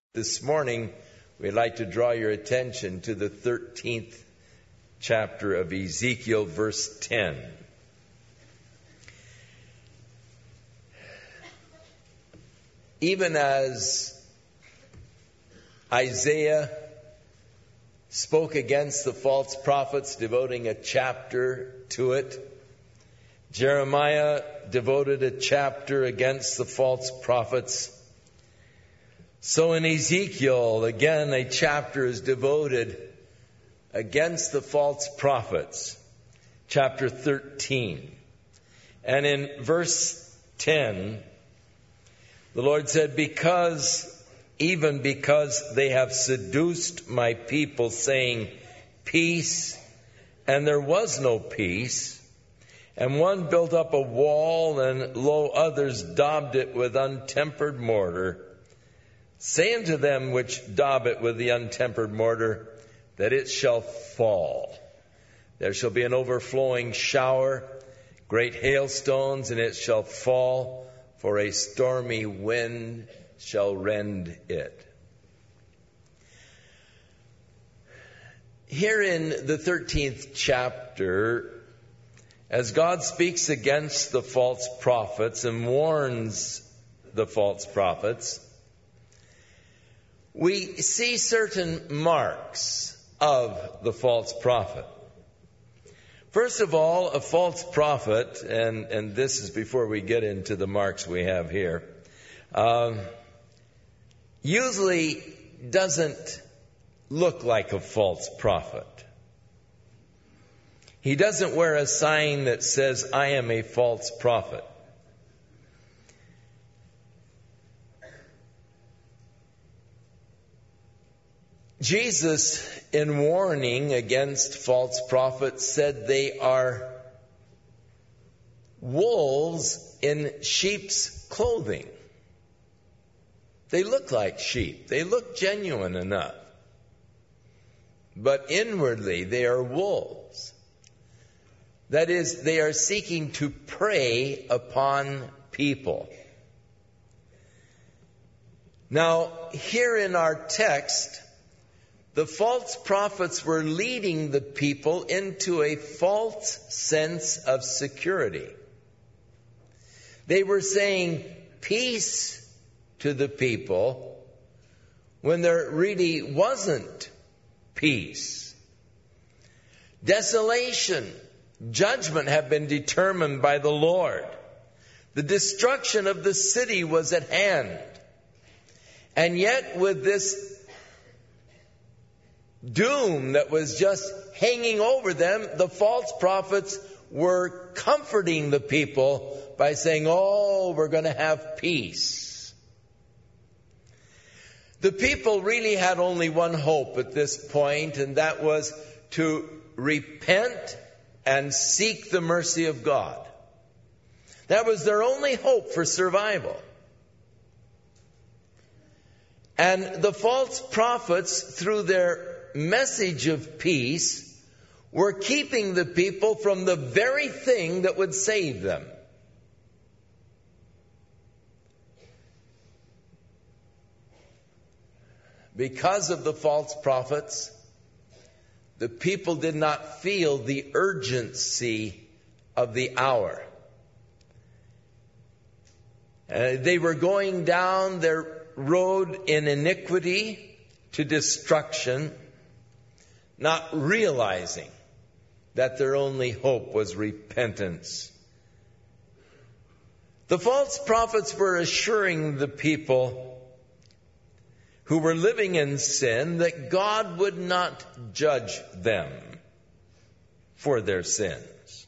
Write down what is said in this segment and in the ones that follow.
This morning, we'd like to draw your attention to the 13th chapter of Ezekiel, verse 10. Even as Isaiah spoke against the false prophets, devoting a chapter to it, Jeremiah devoted a chapter against the false prophets. So in Ezekiel, again, a chapter is devoted against the false prophets, chapter 13. And in verse 10, the Lord said, because they have seduced my people, saying, peace, and there was no peace, and one built up a wall, and lo, others daubed it with untempered mortar, say unto them which daub it with the untempered mortar, that it shall fall. There shall be an overflowing shower, great hailstones, and it shall fall, for a stormy wind shall rend it. Here in the 13th chapter, as God speaks against the false prophets and warns the false prophets, we see certain marks of the false prophet. First of all, a false prophet, and this is before we get into the marks we have here, usually doesn't look like a false prophet. He doesn't wear a sign that says, I am a false prophet. Jesus, in warning against false prophets, said they are wolves in sheep's clothing. They look like sheep. They look genuine enough. But inwardly, they are wolves. That is, they are seeking to prey upon people. Now, here in our text, the false prophets were leading the people into a false sense of security. They were saying peace to the people when there really wasn't peace. Desolation, judgment had been determined by the Lord. The destruction of the city was at hand. And yet with this doom that was just hanging over them, the false prophets were comforting the people by saying, oh, we're going to have peace. The people really had only one hope at this point, and that was to repent and seek the mercy of God. That was their only hope for survival. And the false prophets, through their message of peace, were keeping the people from the very thing that would save them. Because of the false prophets, the people did not feel the urgency of the hour. They were going down their road in iniquity to destruction, not realizing that their only hope was repentance. The false prophets were assuring the people who were living in sin that God would not judge them for their sins.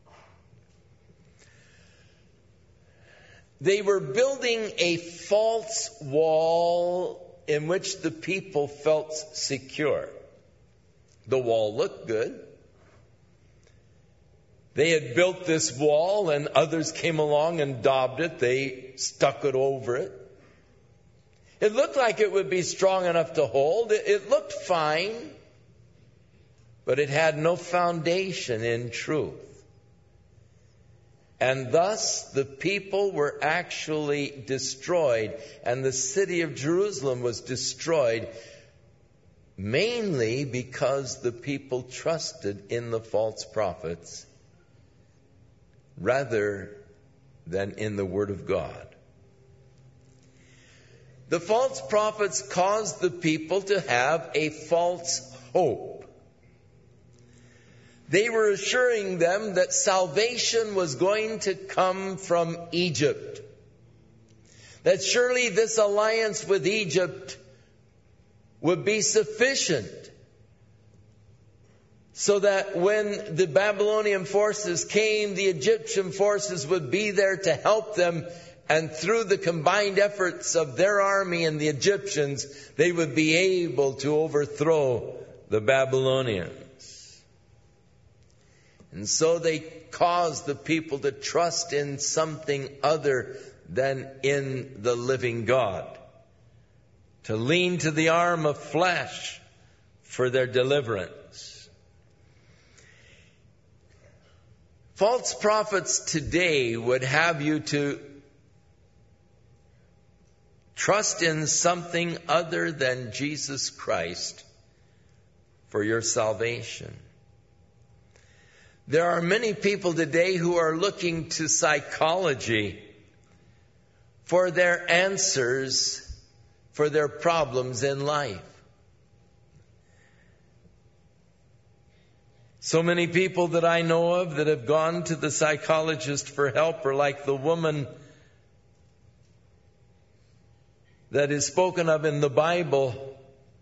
They were building a false wall in which the people felt secure. The wall looked good. They had built this wall and others came along and daubed it. They stuck it over it. It looked like it would be strong enough to hold. It looked fine, but it had no foundation in truth. And thus the people were actually destroyed, and the city of Jerusalem was destroyed, mainly because the people trusted in the false prophets rather than in the Word of God. The false prophets caused the people to have a false hope. They were assuring them that salvation was going to come from Egypt. That surely this alliance with Egypt would be sufficient so that when the Babylonian forces came, the Egyptian forces would be there to help them, and through the combined efforts of their army and the Egyptians, they would be able to overthrow the Babylonians. And so they caused the people to trust in something other than in the living God, to lean to the arm of flesh for their deliverance. False prophets today would have you to trust in something other than Jesus Christ for your salvation. There are many people today who are looking to psychology for their answers for their problems in life. So many people that I know of that have gone to the psychologist for help are like the woman that is spoken of in the Bible,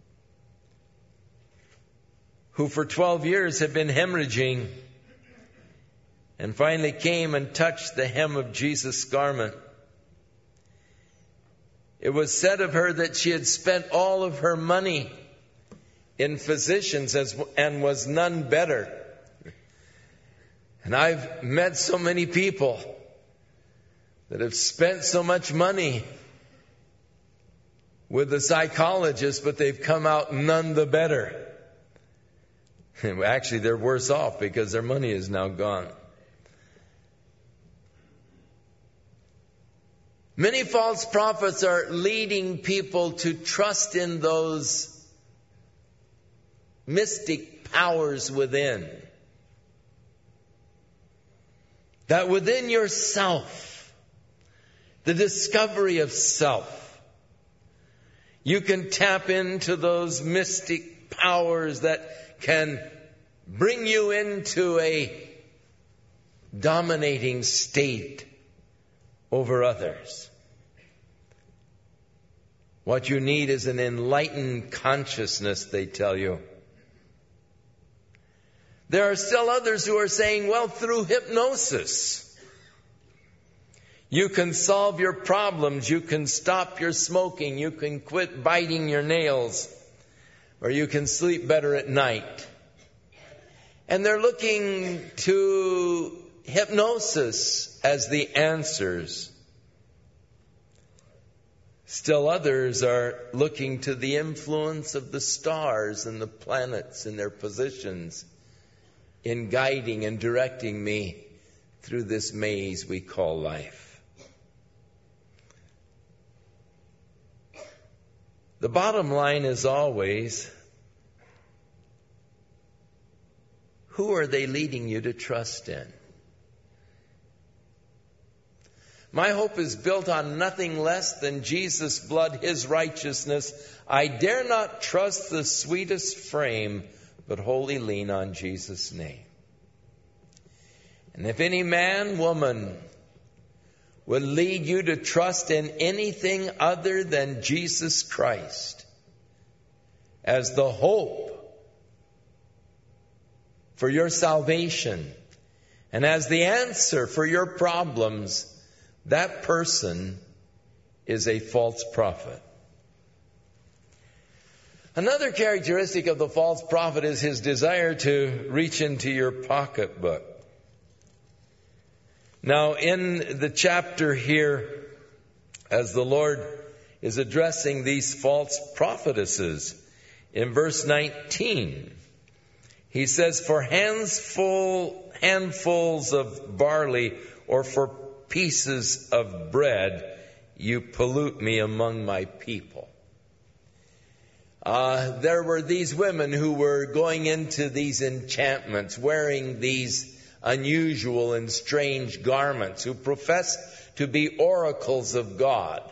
who for 12 years had been hemorrhaging and finally came and touched the hem of Jesus' garment. It was said of her that she had spent all of her money in physicians and was none better. And I've met so many people that have spent so much money with a psychologist, but they've come out none the better. Actually, they're worse off because their money is now gone. Many false prophets are leading people to trust in those mystic powers within. That within yourself, the discovery of self, you can tap into those mystic powers that can bring you into a dominating state over others. What you need is an enlightened consciousness, they tell you. There are still others who are saying, well, through hypnosis, you can solve your problems, you can stop your smoking, you can quit biting your nails, or you can sleep better at night. And they're looking to hypnosis as the answers. Still others are looking to the influence of the stars and the planets and their positions in guiding and directing me through this maze we call life. The bottom line is always, who are they leading you to trust in? My hope is built on nothing less than Jesus' blood, His righteousness. I dare not trust the sweetest frame, but wholly lean on Jesus' name. And if any man, woman, would lead you to trust in anything other than Jesus Christ as the hope for your salvation and as the answer for your problems, that person is a false prophet. Another characteristic of the false prophet is his desire to reach into your pocketbook. Now, in the chapter here, as the Lord is addressing these false prophetesses, in verse 19, He says, "For handfuls of barley or for pieces of bread, you pollute me among my people. There were these women who were going into these enchantments, wearing these unusual and strange garments, who professed to be oracles of God.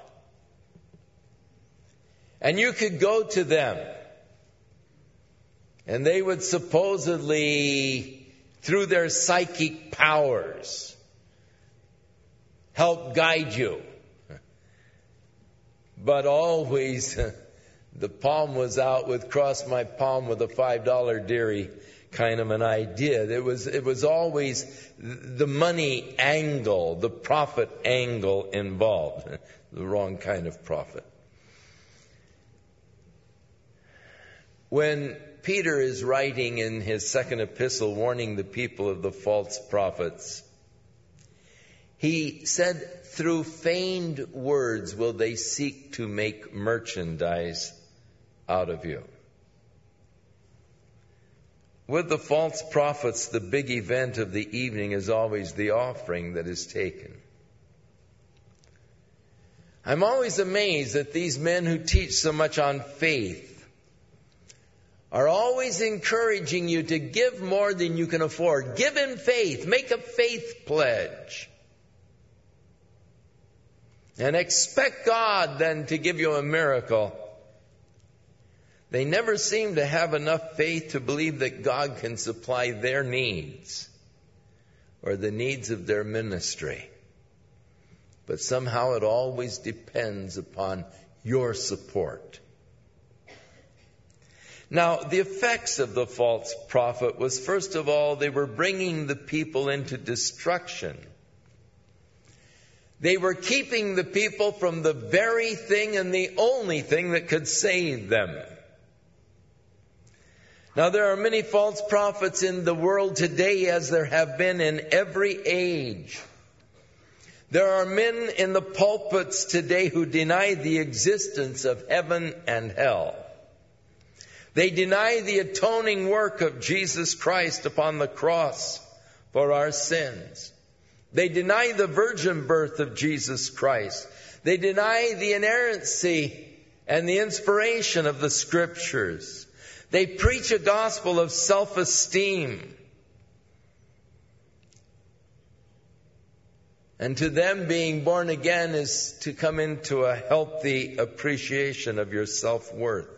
And you could go to them, and they would supposedly, through their psychic powers, help guide you. But always, the palm was out with cross my palm with a $5 dearie kind of an idea. It was always the money angle, the profit angle involved. The wrong kind of profit. When Peter is writing in his second epistle warning the people of the false prophets, he said, through feigned words will they seek to make merchandise out of you. With the false prophets, the big event of the evening is always the offering that is taken. I'm always amazed that these men who teach so much on faith are always encouraging you to give more than you can afford. Give in faith. Make a faith pledge. And expect God then to give you a miracle. They never seem to have enough faith to believe that God can supply their needs or the needs of their ministry. But somehow it always depends upon your support. Now, the effects of the false prophet was, first of all, they were bringing the people into destruction. They were keeping the people from the very thing and the only thing that could save them. Now, there are many false prophets in the world today, as there have been in every age. There are men in the pulpits today who deny the existence of heaven and hell. They deny the atoning work of Jesus Christ upon the cross for our sins. They deny the virgin birth of Jesus Christ. They deny the inerrancy and the inspiration of the Scriptures. They preach a gospel of self-esteem. And to them, being born again is to come into a healthy appreciation of your self-worth.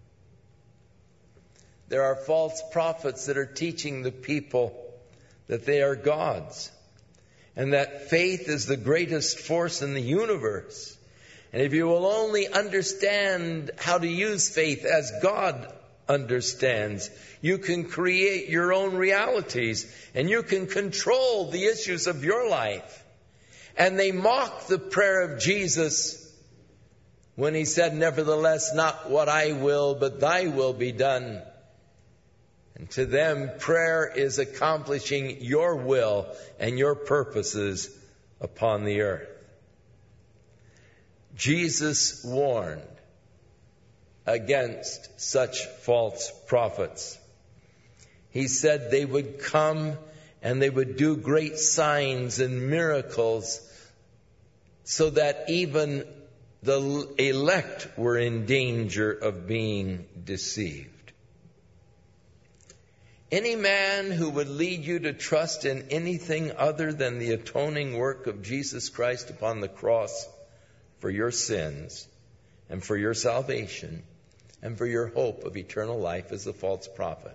There are false prophets that are teaching the people that they are gods and that faith is the greatest force in the universe. And if you will only understand how to use faith as God understands, you can create your own realities and you can control the issues of your life. And they mock the prayer of Jesus when he said, nevertheless, not what I will, but thy will be done. And to them, prayer is accomplishing your will and your purposes upon the earth. Jesus warned against such false prophets. He said they would come and they would do great signs and miracles so that even the elect were in danger of being deceived. Any man who would lead you to trust in anything other than the atoning work of Jesus Christ upon the cross for your sins and for your salvation and for your hope of eternal life is a false prophet.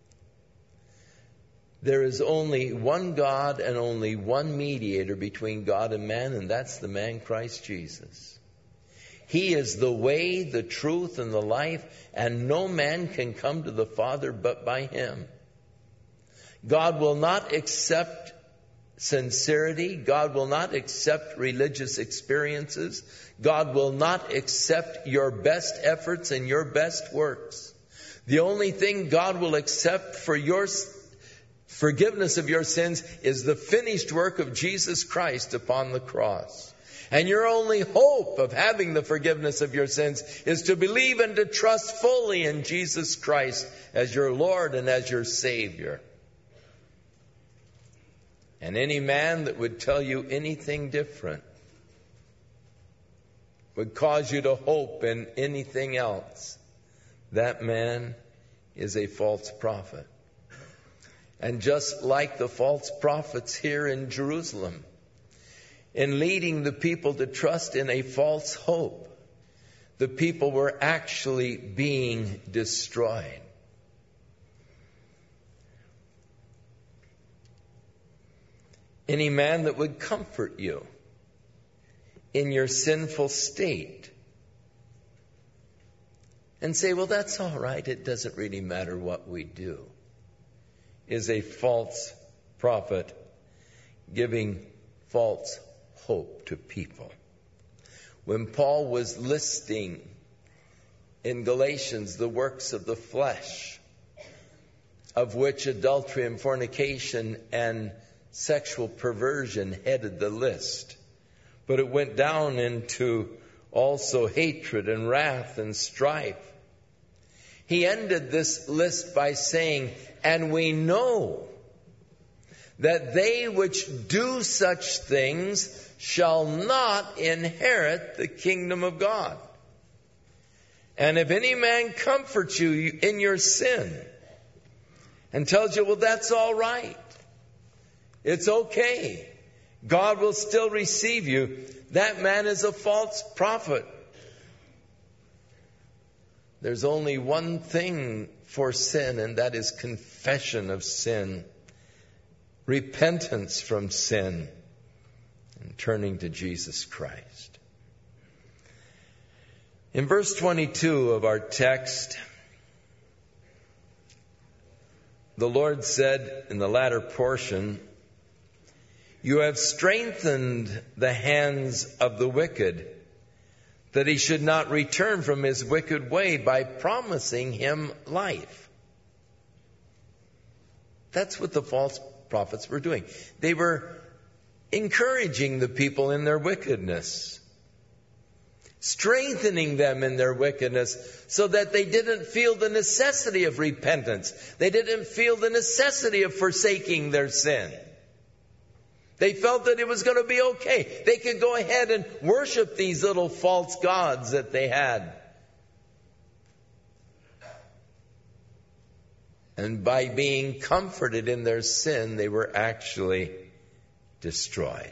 There is only one God and only one mediator between God and man, and that's the man Christ Jesus. He is the way, the truth, and the life, and no man can come to the Father but by him. God will not accept sincerity. God will not accept religious experiences. God will not accept your best efforts and your best works. The only thing God will accept for your forgiveness of your sins is the finished work of Jesus Christ upon the cross. And your only hope of having the forgiveness of your sins is to believe and to trust fully in Jesus Christ as your Lord and as your Savior. And any man that would tell you anything different, would cause you to hope in anything else, that man is a false prophet. And just like the false prophets here in Jerusalem, in leading the people to trust in a false hope, the people were actually being destroyed. Any man that would comfort you in your sinful state and say, well, that's all right, it doesn't really matter what we do, is a false prophet giving false hope to people. When Paul was listing in Galatians the works of the flesh, of which adultery and fornication and sexual perversion headed the list, but it went down into also hatred and wrath and strife. He ended this list by saying, and we know that they which do such things shall not inherit the kingdom of God. And if any man comforts you in your sin and tells you, well, that's all right, it's okay, God will still receive you, that man is a false prophet. There's only one thing for sin, and that is confession of sin, repentance from sin, and turning to Jesus Christ. In verse 22 of our text, the Lord said in the latter portion, you have strengthened the hands of the wicked, that he should not return from his wicked way by promising him life. That's what the false prophets were doing. They were encouraging the people in their wickedness, strengthening them in their wickedness so that they didn't feel the necessity of repentance. They didn't feel the necessity of forsaking their sin. They felt that it was going to be okay. They could go ahead and worship these little false gods that they had. And by being comforted in their sin, they were actually destroyed.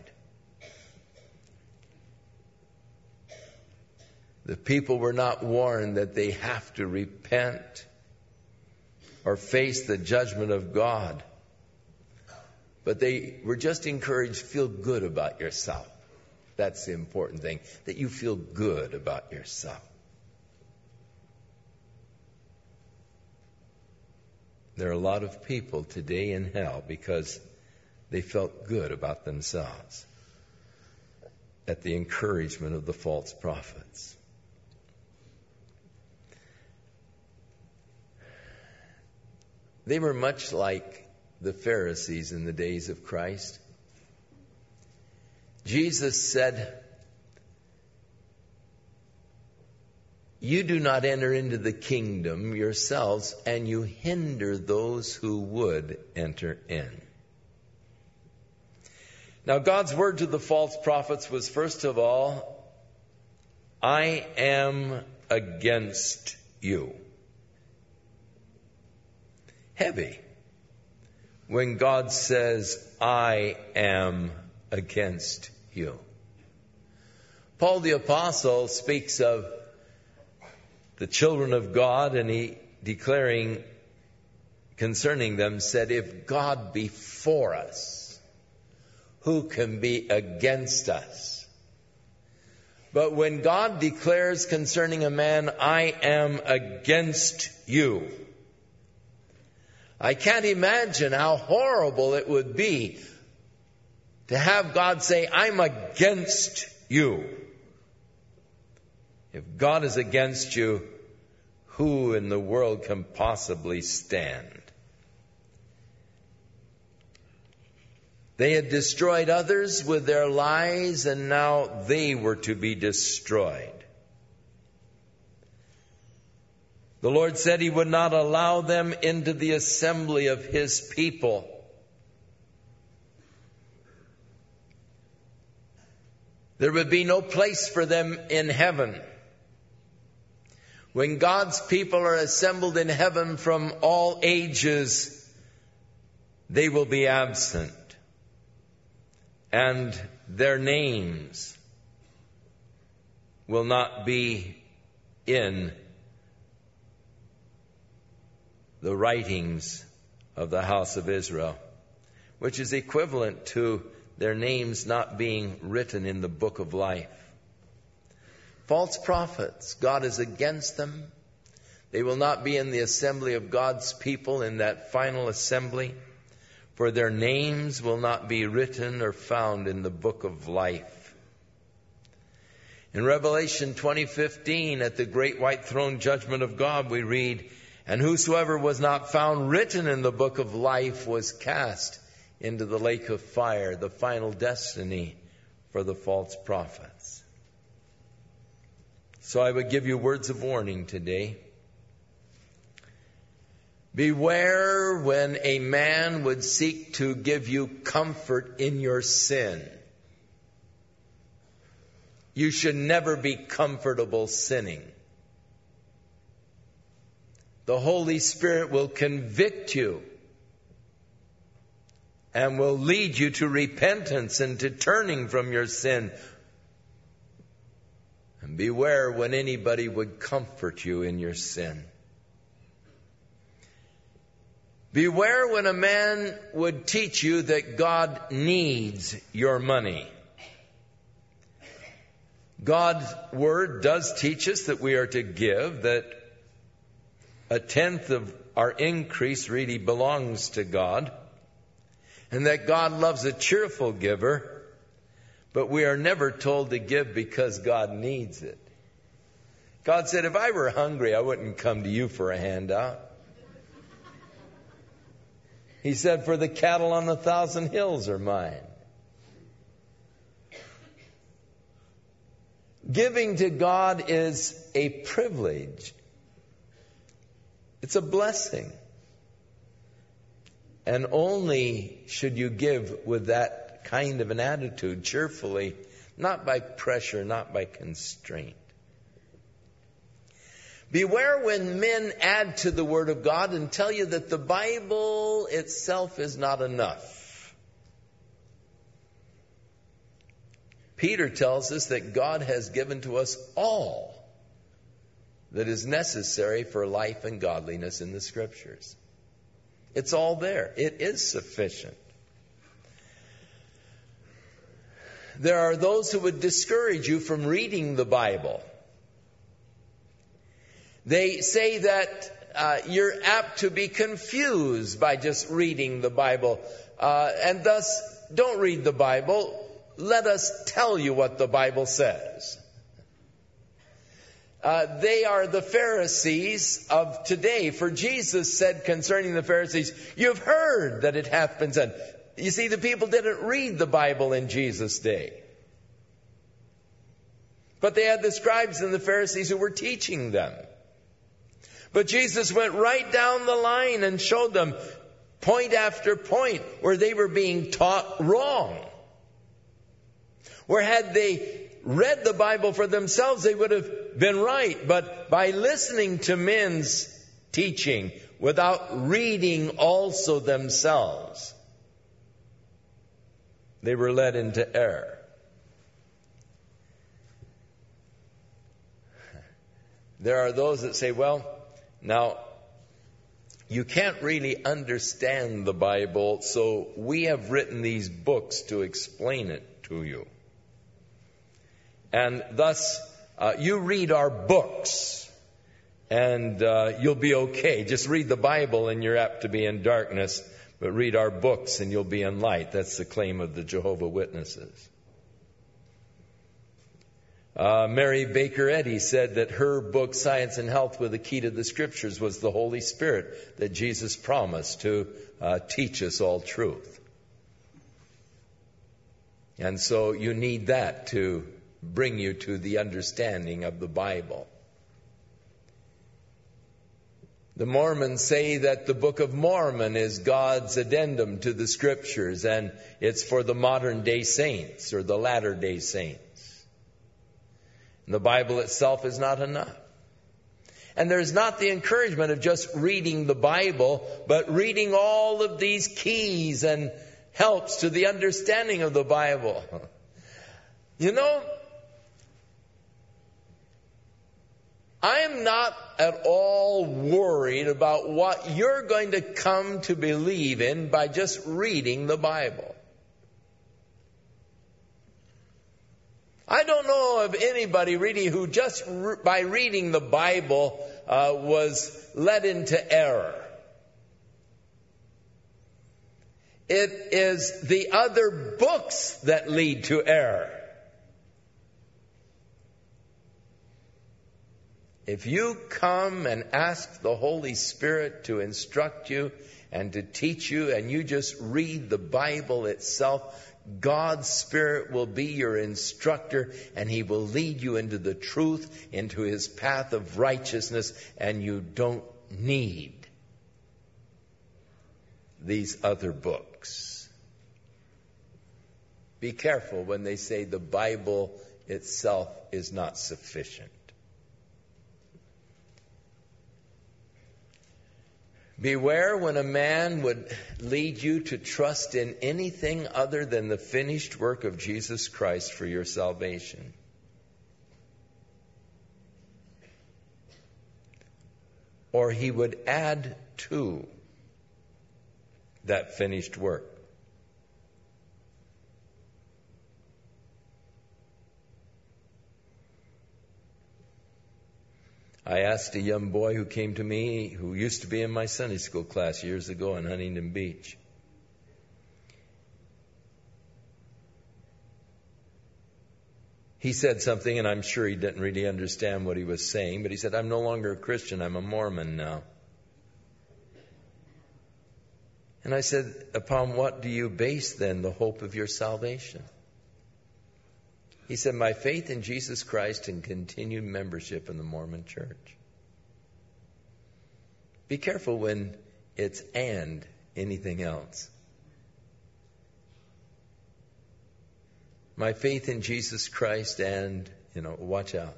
The people were not warned that they have to repent or face the judgment of God. But they were just encouraged, feel good about yourself. That's the important thing, that you feel good about yourself. There are a lot of people today in hell because they felt good about themselves at the encouragement of the false prophets. They were much like the Pharisees in the days of Christ. Jesus said, you do not enter into the kingdom yourselves, and you hinder those who would enter in. Now, God's word to the false prophets was, first of all, I am against you. Heavy. When God says, I am against you. Paul the Apostle speaks of the children of God, and he declaring concerning them said, if God be for us, who can be against us? But when God declares concerning a man, I am against you, I can't imagine how horrible it would be to have God say, I'm against you. If God is against you, who in the world can possibly stand? They had destroyed others with their lies, and now they were to be destroyed. The Lord said he would not allow them into the assembly of his people. There would be no place for them in heaven. When God's people are assembled in heaven from all ages, they will be absent, and their names will not be in the writings of the house of Israel, which is equivalent to their names not being written in the book of life. False prophets, God is against them. They will not be in the assembly of God's people in that final assembly, for their names will not be written or found in the book of life. In Revelation 20:15, at the great white throne judgment of God, we read, "And whosoever was not found written in the book of life was cast into the lake of fire," the final destiny for the false prophets. So I would give you words of warning today. Beware when a man would seek to give you comfort in your sin. You should never be comfortable sinning. The Holy Spirit will convict you and will lead you to repentance and to turning from your sin. And beware when anybody would comfort you in your sin. Beware when a man would teach you that God needs your money. God's Word does teach us that we are to give, that a tenth of our increase really belongs to God, and that God loves a cheerful giver, but we are never told to give because God needs it. God said, if I were hungry, I wouldn't come to you for a handout. He said, for the cattle on 1,000 hills are mine. Giving to God is a privilege. It's a blessing. And only should you give with that kind of an attitude, cheerfully, not by pressure, not by constraint. Beware when men add to the Word of God and tell you that the Bible itself is not enough. Peter tells us that God has given to us all that is necessary for life and godliness in the Scriptures. It's all there. It is sufficient. There are those who would discourage you from reading the Bible. They say that you're apt to be confused by just reading the Bible, and thus don't read the Bible. Let us tell you what the Bible says. They are the Pharisees of today. For Jesus said concerning the Pharisees, you've heard that it hath been said. You see, the people didn't read the Bible in Jesus' day. But they had the scribes and the Pharisees who were teaching them. But Jesus went right down the line and showed them point after point where they were being taught wrong. Where had they read the Bible for themselves, they would have been right. But by listening to men's teaching without reading also themselves, they were led into error. There are those that say, well, now, you can't really understand the Bible, so we have written these books to explain it to you. And thus, you read our books, and you'll be okay. Just read the Bible and you're apt to be in darkness, but read our books and you'll be in light. That's the claim of the Jehovah's Witnesses. Mary Baker Eddy said that her book, Science and Health with the Key to the Scriptures, was the Holy Spirit that Jesus promised to teach us all truth. And so you need that to bring you to the understanding of the Bible. The Mormons say that the Book of Mormon is God's addendum to the Scriptures, and it's for the modern day saints or the latter day saints. The Bible itself is not enough. And there's not the encouragement of just reading the Bible, but reading all of these keys and helps to the understanding of the Bible. You know, I am not at all worried about what you're going to come to believe in by just reading the Bible. I don't know of anybody really who just by reading the Bible was led into error. It is the other books that lead to error. If you come and ask the Holy Spirit to instruct you and to teach you, and you just read the Bible itself, God's Spirit will be your instructor, and He will lead you into the truth, into His path of righteousness, and you don't need these other books. Be careful when they say the Bible itself is not sufficient. Beware when a man would lead you to trust in anything other than the finished work of Jesus Christ for your salvation. Or he would add to that finished work. I asked a young boy who came to me, who used to be in my Sunday school class years ago in Huntington Beach. He said something, and I'm sure he didn't really understand what he was saying, but he said, "I'm no longer a Christian, I'm a Mormon now." And I said, "Upon what do you base then the hope of your salvation?" He said, "My faith in Jesus Christ and continued membership in the Mormon Church." Be careful when it's "and" anything else. My faith in Jesus Christ and, watch out.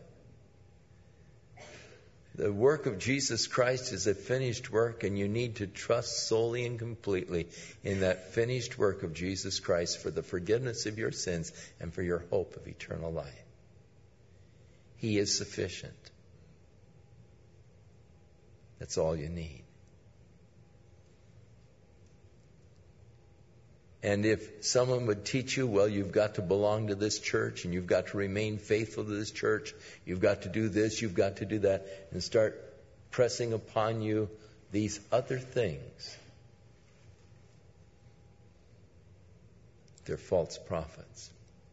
The work of Jesus Christ is a finished work, and you need to trust solely and completely in that finished work of Jesus Christ for the forgiveness of your sins and for your hope of eternal life. He is sufficient. That's all you need. And if someone would teach you, well, you've got to belong to this church and you've got to remain faithful to this church, you've got to do this, you've got to do that, and start pressing upon you these other things, they're false prophets.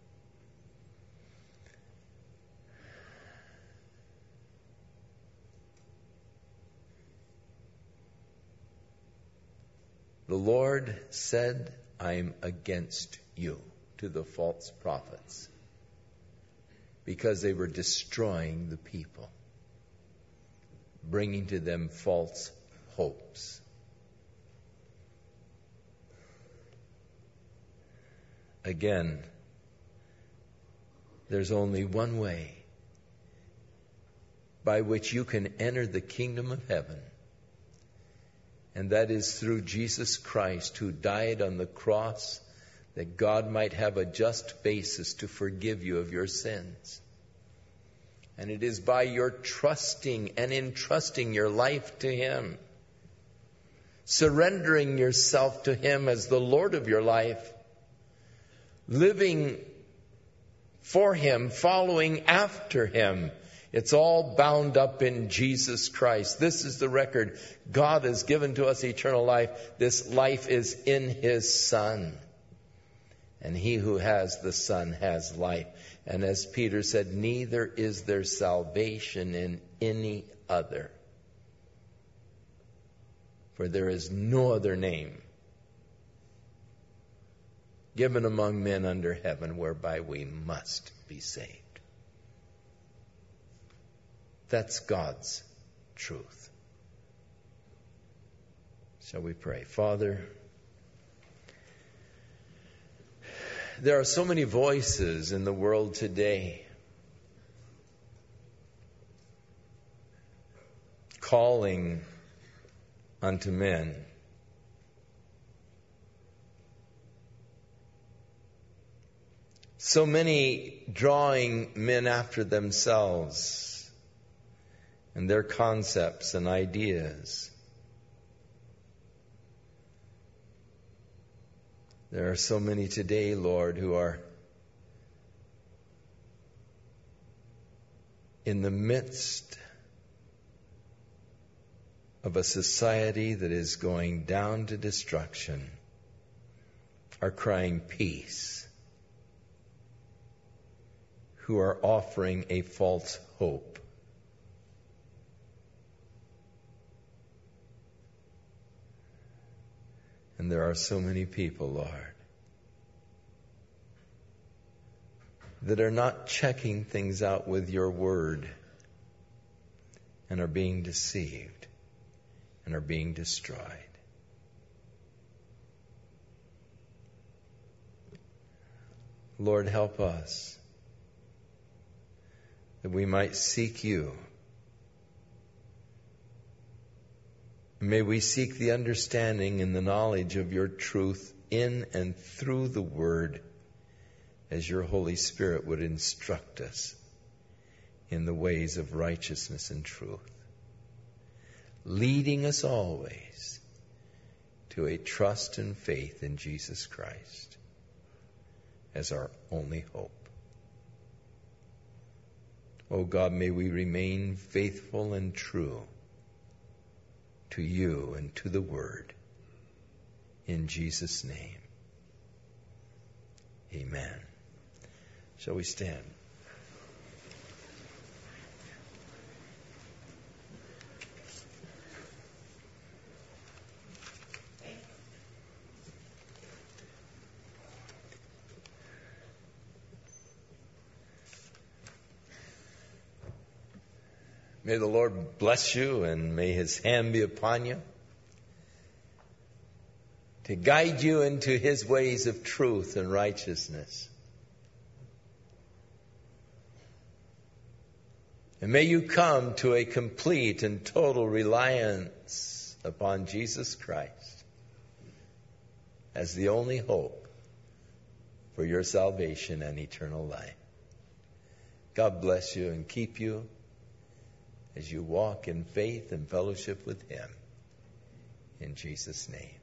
The Lord said, "I'm against you," to the false prophets, because they were destroying the people, bringing to them false hopes. Again, there's only one way by which you can enter the kingdom of heaven. And that is through Jesus Christ, who died on the cross that God might have a just basis to forgive you of your sins. And it is by your trusting and entrusting your life to Him, surrendering yourself to Him as the Lord of your life, living for Him, following after Him. It's all bound up in Jesus Christ. This is the record. God has given to us eternal life. This life is in His Son. And he who has the Son has life. And as Peter said, neither is there salvation in any other. For there is no other name given among men under heaven whereby we must be saved. That's God's truth. Shall we pray? Father, there are so many voices in the world today calling unto men. So many drawing men after themselves and their concepts and ideas. There are so many today, Lord, who are in the midst of a society that is going down to destruction, are crying peace, who are offering a false hope. And there are so many people, Lord, that are not checking things out with your word and are being deceived and are being destroyed. Lord, help us that we might seek you. May we seek the understanding and the knowledge of your truth in and through the word, as your Holy Spirit would instruct us in the ways of righteousness and truth, leading us always to a trust and faith in Jesus Christ as our only hope. Oh God, may we remain faithful and true to you and to the word. In Jesus' name, amen. Shall we stand? May the Lord bless you, and may his hand be upon you to guide you into his ways of truth and righteousness. And may you come to a complete and total reliance upon Jesus Christ as the only hope for your salvation and eternal life. God bless you and keep you as you walk in faith and fellowship with him. In Jesus' name.